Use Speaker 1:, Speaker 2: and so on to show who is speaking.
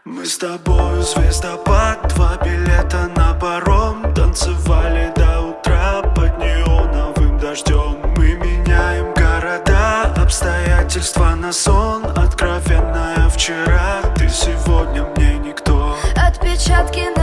Speaker 1: Мы с тобою звездопад, 2 билета на паром. Танцевали до утра под неоновым дождем. Мы меняем города, обстоятельства на сон. Откровенная вчера, ты сегодня мне никто.
Speaker 2: Отпечатки